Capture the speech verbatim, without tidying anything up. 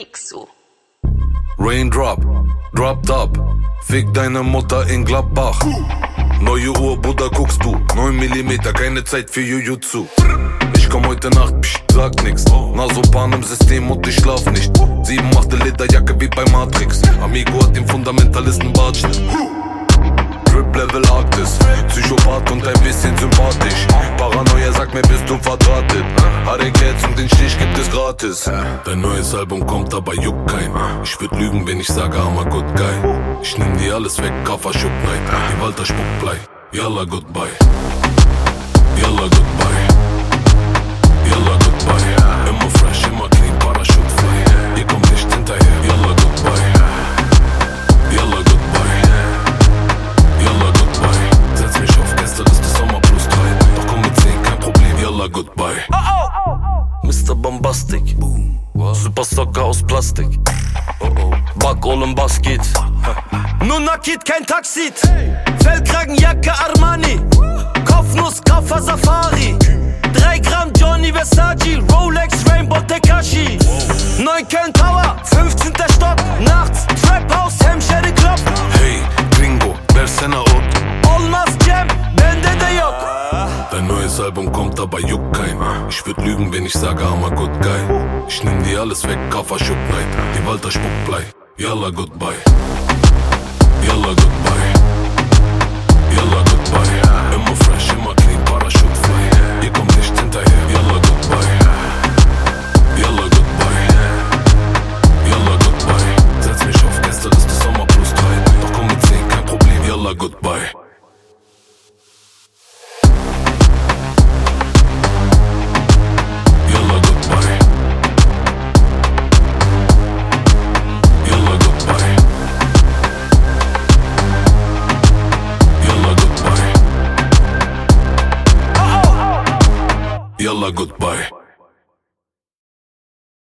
Mixu. Raindrop, dropped up, fick deine Mutter in Gladbach. Neue Uhr, Bruder, guckst du, neun Millimeter, keine Zeit für Jujutsu. Ich komm heute Nacht, psch, sag nix, Nasopan im System und ich schlaf nicht. Sieben machte Lederjacke wie bei Matrix, Amigo hat den Fundamentalisten Bartschnitt. Drip Level Arktis, Psychopath und ein bisschen sympathisch. Paranoia sagt mir, bist du verdrahtet. Haare Geld und den Stich gibt es gratis. Dein neues Album kommt, aber juckt kein. Ich würd lügen, wenn ich sage, I'm a good guy. Ich nehm dir alles weg, Kaffer Schuck Night. Die Walter Spuckblei, yalla goodbye. Yalla goodbye. Yalla goodbye. Immer fresh, immer clean, Parachute fly. Ihr kommt nicht hinterher, yalla goodbye. Yalla goodbye. Yalla goodbye. Setz mich auf Gäste, das ist Sommer plus drei. Doch komm mit zehn, kein Problem, yalla goodbye. Oh, oh. Mister Bombastic, boom. Super Socker aus Plastik. Oh, oh. Back Olem Basket. Nur Nakid, kein Taxit. Fellkragenjacke Armani. Kopfnuss, Kaffer Safari. Drei Gramm Johnny Versace. Rolex, Rainbow Tekashi. Neun Köln Tower, fünfzehnter Stock. Nachts, Trap House, Hemşehre Club. Hey, Gringo, versene ot. Olmaz Cem, bende de yok. Dein neues Album kommt, aber juckt kein. Ich würd lügen, wenn ich sage, I'm a good guy. Ich nehm dir alles weg, Kaffer Schuck Night. Die Walter Spuckblei, yalla goodbye. Yalla goodbye. Yalla goodbye. Immer fresh, immer clean, Parachute fly. Ihr kommt nicht hinterher, yalla goodbye. Yalla goodbye. Yalla goodbye. Setz mich auf Gäste, das ist Sommer plus drei. Doch komm mit zehn, kein Problem, yalla goodbye. Yalla goodbye.